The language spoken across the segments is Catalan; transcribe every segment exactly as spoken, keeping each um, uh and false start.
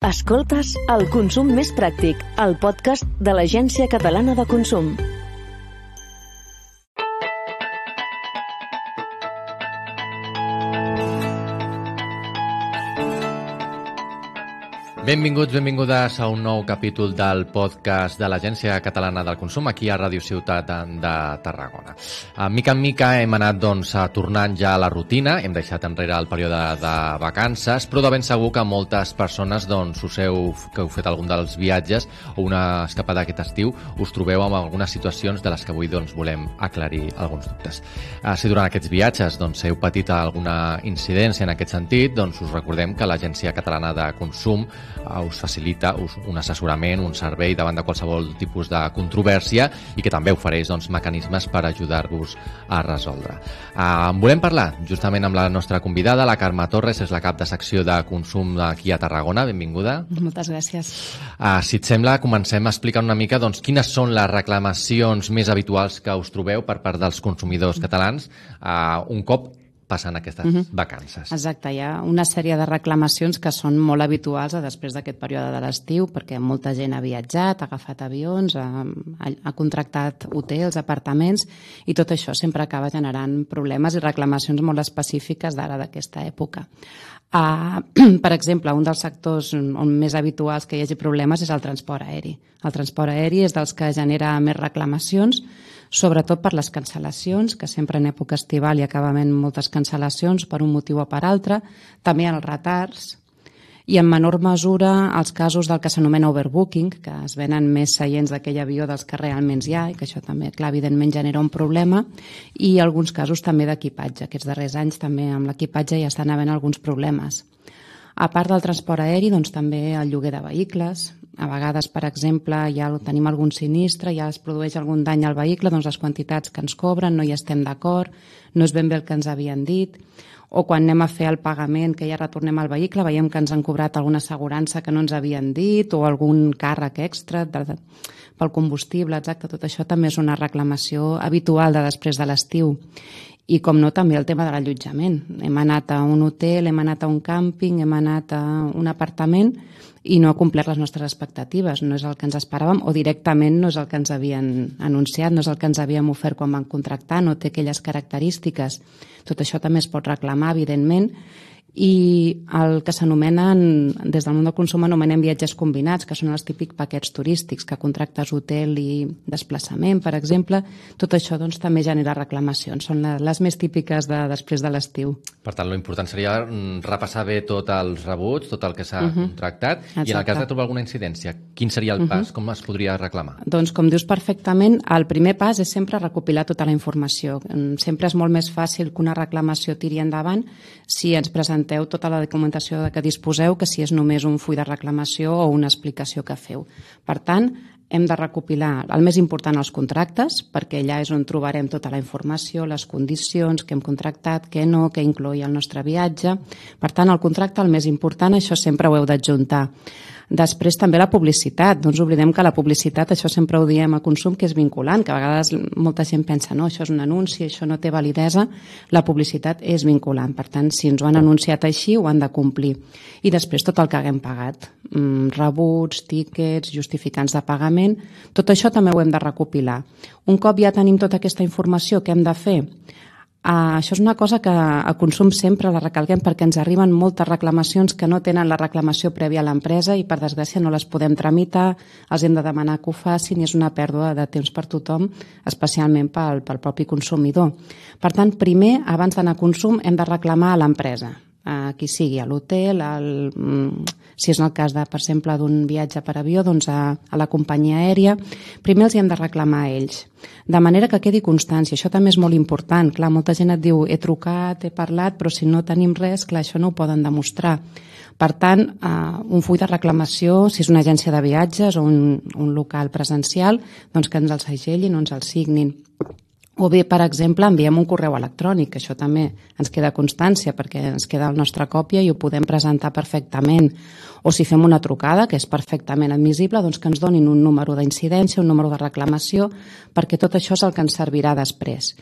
Escoltes El Consum Més Pràctic, el podcast de l'Agència Catalana de Consum. Benvinguts, benvingudes a un nou capítol del podcast de l'Agència Catalana del Consum aquí a Ràdio Ciutat de Tarragona. A mica en mica hem anat doncs, tornant ja a la rutina, hem deixat enrere el període de vacances, però de ben segur que moltes persones doncs, us heu, que heu fet algun dels viatges o una escapada aquest estiu us trobeu amb algunes situacions de les que avui doncs, volem aclarir alguns dubtes. Si durant aquests viatges doncs, heu patit alguna incidència en aquest sentit, doncs us recordem que l'Agència Catalana de Consum us facilita un assessorament, un servei davant de qualsevol tipus de controvèrsia i que també ofereix doncs, mecanismes per ajudar-vos a resoldre. Uh, en volem parlar justament amb la nostra convidada, la Carme Torres, és la cap de secció de consum aquí a Tarragona. Benvinguda. Moltes gràcies. Uh, si et sembla, comencem explicant una mica doncs, quines són les reclamacions més habituals que us trobeu per part dels consumidors catalans uh, un cop passen aquestes uh-huh. vacances. Exacte, hi ha una sèrie de reclamacions que són molt habituals després d'aquest període de l'estiu, perquè molta gent ha viatjat, ha agafat avions, ha, ha contractat hotels, apartaments, i tot això sempre acaba generant problemes i reclamacions molt específiques d'ara d'aquesta època. Uh, per exemple, un dels sectors on més habituals que hi hagi problemes és el transport aeri. El transport aeri és dels que genera més reclamacions, sobretot per les cancel·lacions, que sempre en època estival hi acaba havent moltes cancel·lacions per un motiu o per altre, també els retards i en menor mesura els casos del que s'anomena overbooking, que es venen més seients d'aquell avió dels que realment hi ha, i que això també, clar, evidentment genera un problema, i alguns casos també d'equipatge. Aquests darrers anys també amb l'equipatge ja estan havent alguns problemes. A part del transport aeri, doncs, també el lloguer de vehicles. A vegades, per exemple, ja tenim algun sinistre, ja es produeix algun dany al vehicle, doncs les quantitats que ens cobren no hi estem d'acord, no és ben bé el que ens havien dit, o quan anem a fer el pagament, que ja retornem al vehicle, veiem que ens han cobrat alguna assegurança que no ens havien dit o algun càrrec extra de, de, pel combustible, exacte. Tot això també és una reclamació habitual de després de l'estiu. I, com no, també el tema de l'allotjament. Hem anat a un hotel, hem anat a un càmping, hem anat a un apartament i no ha complert les nostres expectatives. No és el que ens esperàvem o directament no és el que ens havien anunciat, no és el que ens havíem ofert quan van contractar, no té aquelles característiques. Tot això també es pot reclamar, evidentment, i el que s'anomenen, des del món del consum anomenem viatges combinats, que són els típics paquets turístics, que contractes hotel i desplaçament, per exemple. Tot això doncs, també genera reclamacions, són les més típiques de després de l'estiu. Per tant, l'important seria repassar bé tots els rebuts, tot el que s'ha uh-huh. contractat, exacte. I en el cas de trobar alguna incidència, quin seria el pas? Uh-huh. Com es podria reclamar? Doncs, com dius perfectament, el primer pas és sempre recopilar tota la informació. Sempre és molt més fàcil que una reclamació tiri endavant si ens presentem tota la documentació de què disposeu que si és només un full de reclamació o una explicació que feu. Per tant, hem de recopilar el més important, els contractes, perquè allà és on trobarem tota la informació, les condicions, què hem contractat, què no, què incloïa el nostre viatge. Per tant, el contracte, el més important, això sempre ho heu d'adjuntar. Després també la publicitat. No ens oblidem que la publicitat, això sempre ho diem a consum, que és vinculant, que a vegades molta gent pensa no, això és un anunci, això no té validesa. La publicitat és vinculant. Per tant, si ens ho han anunciat així, ho han de complir. I després tot el que haguem pagat. Mm, rebuts, tíquets, justificants de pagament. Tot això també ho hem de recopilar. Un cop ja tenim tota aquesta informació, què hem de fer? Uh, això és una cosa que a consum sempre la recalquem perquè ens arriben moltes reclamacions que no tenen la reclamació prèvia a l'empresa i per desgràcia no les podem tramitar, els hem de demanar que ho facin i és una pèrdua de temps per tothom, especialment pel, pel propi consumidor. Per tant, primer, abans d'anar a consum, hem de reclamar a l'empresa, a qui sigui, a l'hotel, al, si és en el cas, de, per exemple, d'un viatge per avió, doncs a, a la companyia aèria. Primer els hi hem de reclamar a ells, de manera que quedi constància. Això també és molt important. Clar, molta gent et diu, he trucat, he parlat, però si no tenim res, clar, això no ho poden demostrar. Per tant, uh, un full de reclamació, si és una agència de viatges o un, un local presencial, doncs que ens el segellin o ens el signin. O bé, per exemple, enviem un correu electrònic, això també ens queda constància perquè ens queda la nostra còpia i ho podem presentar perfectament. O si fem una trucada, que és perfectament admissible, doncs que ens donin un número d'incidència, un número de reclamació, perquè tot això és el que ens servirà després.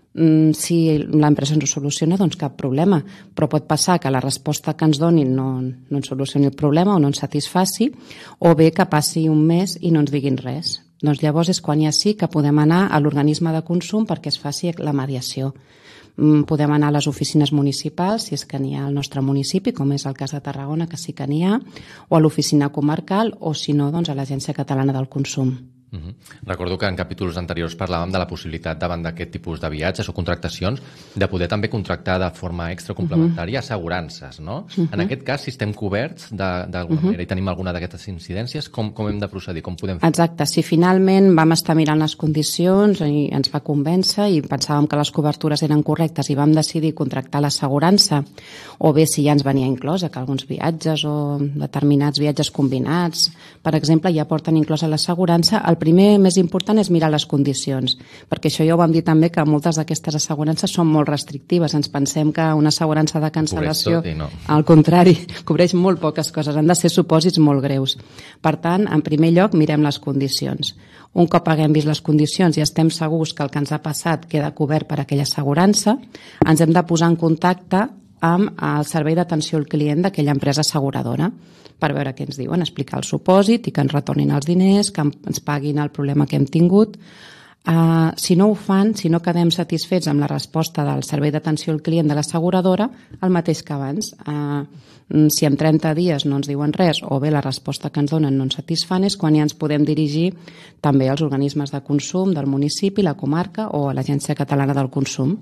Si l'empresa ens ho soluciona, doncs cap problema. Però pot passar que la resposta que ens donin no, no ens solucioni el problema o no ens satisfaci, o bé que passi un mes i no ens diguin res. Doncs llavors és quan ja sí que podem anar a l'organisme de consum perquè es faci la mediació. Podem anar a les oficines municipals, si és que n'hi ha al nostre municipi, com és el cas de Tarragona, que sí que n'hi ha, o a l'oficina comarcal, o si no, doncs a l'Agència Catalana del Consum. Uh-huh. Recordo que en capítols anteriors parlàvem de la possibilitat davant d'aquest tipus de viatges o contractacions de poder també contractar de forma extra complementària uh-huh. assegurances, no? Uh-huh. En aquest cas, si estem coberts d'alguna uh-huh. manera i tenim alguna d'aquestes incidències, com, com hem de procedir? Com podem fer? Exacte. Si finalment vam estar mirant les condicions i ens va convèncer i pensàvem que les cobertures eren correctes i vam decidir contractar l'assegurança, o bé si ja ens venia inclosa que alguns viatges o determinats viatges combinats, per exemple, ja porten inclosa l'assegurança, el primer més important és mirar les condicions, perquè això ja ho vam dir també que moltes d'aquestes assegurances són molt restrictives. Ens pensem que una assegurança de cancel·lació, no. al contrari, cobreix molt poques coses, han de ser supòsits molt greus. Per tant, en primer lloc, mirem les condicions. Un cop haguem vist les condicions i estem segurs que el que ens ha passat queda cobert per aquella assegurança, ens hem de posar en contacte amb el servei d'atenció al client d'aquella empresa asseguradora per veure què ens diuen, explicar el supòsit i que ens retornin els diners, que ens paguin el problema que hem tingut. Uh, si no ho fan, si no quedem satisfets amb la resposta del servei d'atenció al client de l'asseguradora, el mateix que abans. Uh, si en trenta dies no ens diuen res o bé la resposta que ens donen no ens satisfan, és quan ja ens podem dirigir també als organismes de consum del municipi, la comarca o a l'Agència Catalana del Consum.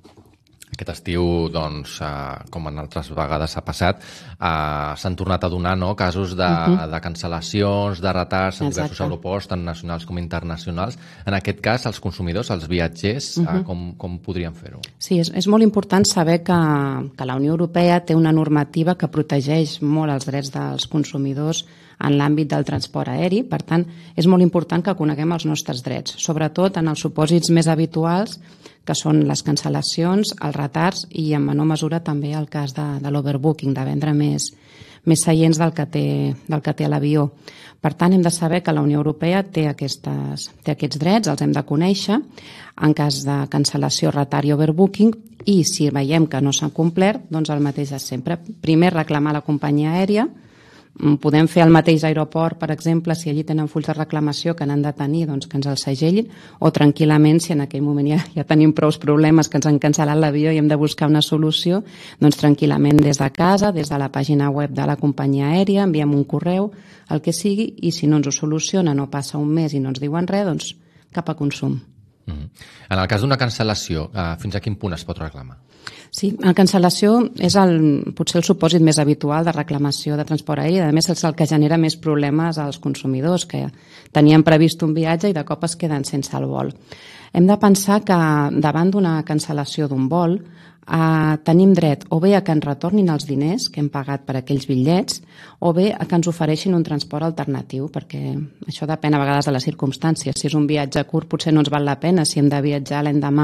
Aquest estiu, doncs, eh, com en altres vegades ha passat, eh, s'han tornat a donar no, casos de, uh-huh. de cancel·lacions, de retards en Exacte. diversos aeroports, tant nacionals com internacionals. En aquest cas, els consumidors, els viatgers, uh-huh. eh, com, com podrien fer-ho? Sí, és, és molt important saber que, que la Unió Europea té una normativa que protegeix molt els drets dels consumidors en l'àmbit del transport aeri. Per tant, és molt important que coneguem els nostres drets, sobretot en els supòsits més habituals, que són les cancel·lacions, els retards i en menor mesura també el cas de, de l'overbooking, de vendre més, més seients del que té, del que té l'avió. Per tant, hem de saber que la Unió Europea té, aquestes, té aquests drets, els hem de conèixer en cas de cancel·lació, retard i overbooking, i si veiem que no s'ha complert, doncs el mateix de sempre. Primer, reclamar a la companyia aèria. Podem fer al mateix aeroport, per exemple, si allí tenen fulls de reclamació que n'han de tenir, doncs que ens el segellin, o tranquil·lament, si en aquell moment ja, ja tenim prou problemes que ens han cancel·lat l'avió i hem de buscar una solució, doncs tranquil·lament des de casa, des de la pàgina web de la companyia aèria, enviem un correu, el que sigui, i si no ens ho soluciona, no passa un mes i no ens diuen res, doncs cap a consum. Mm-hmm. En el cas d'una cancel·lació, eh, fins a quin punt es pot reclamar? Sí, la cancel·lació és el, potser el supòsit més habitual de reclamació de transport aeri. A més, és el que genera més problemes als consumidors, que tenien previst un viatge i de cop es queden sense el vol. Hem de pensar que davant d'una cancel·lació d'un vol eh, tenim dret o bé a que ens retornin els diners que hem pagat per aquells bitllets o bé a que ens ofereixin un transport alternatiu, perquè això depèn a vegades de les circumstàncies. Si és un viatge curt potser no ens val la pena, si hem de viatjar l'endemà.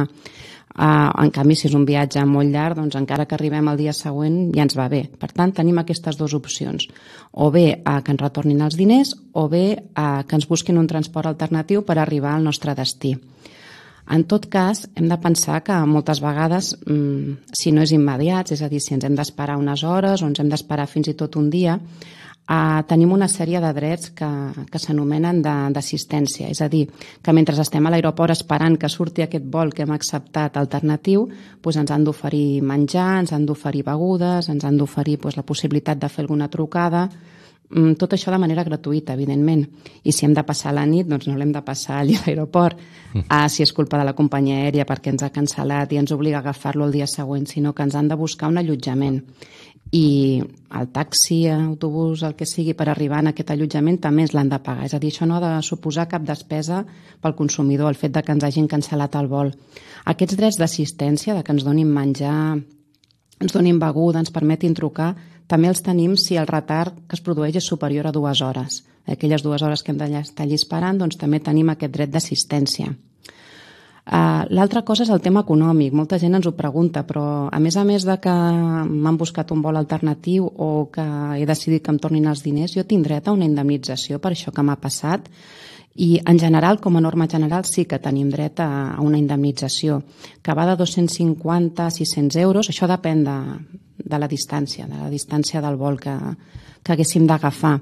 Uh, en canvi, si és un viatge molt llarg, doncs encara que arribem al dia següent ja ens va bé. Per tant, tenim aquestes dues opcions. O bé uh, que ens retornin els diners o bé uh, que ens busquin un transport alternatiu per arribar al nostre destí. En tot cas, hem de pensar que moltes vegades, um, si no és immediat, és a dir, si ens hem d'esperar unes hores o ens hem d'esperar fins i tot un dia, Uh, tenim una sèrie de drets que, que s'anomenen d'assistència. És a dir, que mentre estem a l'aeroport esperant que surti aquest vol que hem acceptat alternatiu, doncs ens han d'oferir menjar, ens han d'oferir begudes, ens han d'oferir doncs, la possibilitat de fer alguna trucada, um, tot això de manera gratuïta, evidentment. I si hem de passar la nit, doncs no l'hem de passar allà a l'aeroport. Uh, si és culpa de la companyia aèria perquè ens ha cancel·lat i ens obliga a agafar-lo el dia següent, sinó que ens han de buscar un allotjament. I el taxi, autobús, el que sigui per arribar en aquest allotjament també ens l'han de pagar. És a dir, això no ha de suposar cap despesa pel consumidor, el fet de que ens hagin cancel·lat el vol. Aquests drets d'assistència, de que ens donin menjar, ens donin beguda, ens permetin trucar, també els tenim si el retard que es produeix és superior a dues hores. Aquelles dues hores que hem d'estar allà esperant, doncs també tenim aquest dret d'assistència. Uh, L'altra cosa és el tema econòmic. Molta gent ens ho pregunta, però a més a més de que m'han buscat un vol alternatiu o que he decidit que em tornin els diners, jo tinc dret a una indemnització per això que m'ha passat. I en general, com a norma general, sí que tenim dret a una indemnització, que va de dos-cents cinquanta a sis-cents euros. Això depèn de, de la distància, de la distància del vol que, que haguéssim d'agafar.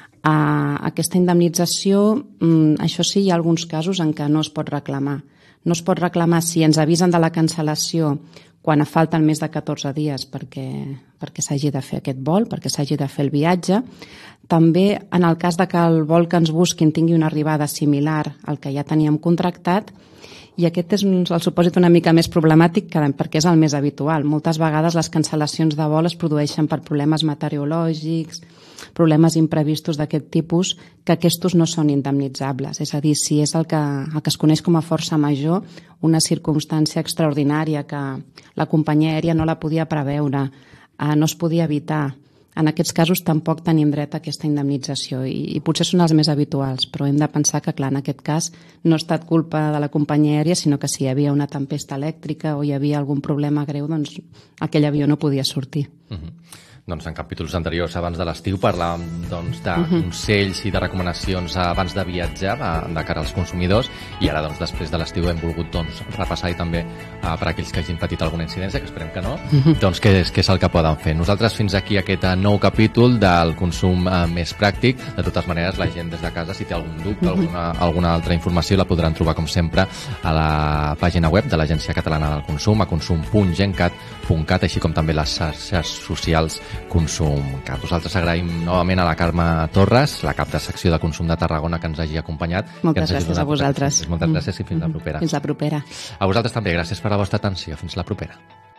Uh, aquesta indemnització, um, això sí, hi ha alguns casos en què no es pot reclamar. No es pot reclamar si ens avisen de la cancel·lació quan falten més de catorze dies perquè, perquè s'hagi de fer aquest vol, perquè s'hagi de fer el viatge. També en el cas de que el vol que ens busquin tingui una arribada similar al que ja teníem contractat, i aquest és un, el supòsit una mica més problemàtic perquè és el més habitual. Moltes vegades les cancel·lacions de vol es produeixen per problemes meteorològics, problemes imprevistos d'aquest tipus, que aquests no són indemnitzables. És a dir, si és el que, el que es coneix com a força major, una circumstància extraordinària que la companyia aèria no la podia preveure, eh, no es podia evitar. En aquests casos tampoc tenim dret a aquesta indemnització i, i potser són els més habituals, però hem de pensar que, clar, en aquest cas no ha estat culpa de la companyia aèria, sinó que si hi havia una tempesta elèctrica o hi havia algun problema greu, doncs aquell avió no podia sortir. Uh-huh. Doncs en capítols anteriors, abans de l'estiu, parlàvem doncs, de uh-huh. consells i de recomanacions abans de viatjar de cara als consumidors, i ara, doncs, després de l'estiu hem volgut doncs, repassar i també uh, per aquells que hagin patit alguna incidència, que esperem que no, uh-huh. doncs què és, què és el que poden fer. Nosaltres fins aquí aquest nou capítol del consum uh, més pràctic. De totes maneres, la gent des de casa, si té algun dubte, uh-huh. alguna, alguna altra informació, la podran trobar, com sempre, a la pàgina web de l'Agència Catalana del Consum, a consum punt gencat punt cat, així com també les xarxes socials ConsumCat. Nosaltres agraïm novament a la Carme Torres, la cap de secció de Consum de Tarragona, que ens hagi acompanyat. Moltes gràcies a vosaltres. Moltes gràcies i fins la propera. Fins la propera. A vosaltres també, gràcies per la vostra atenció. Fins la propera.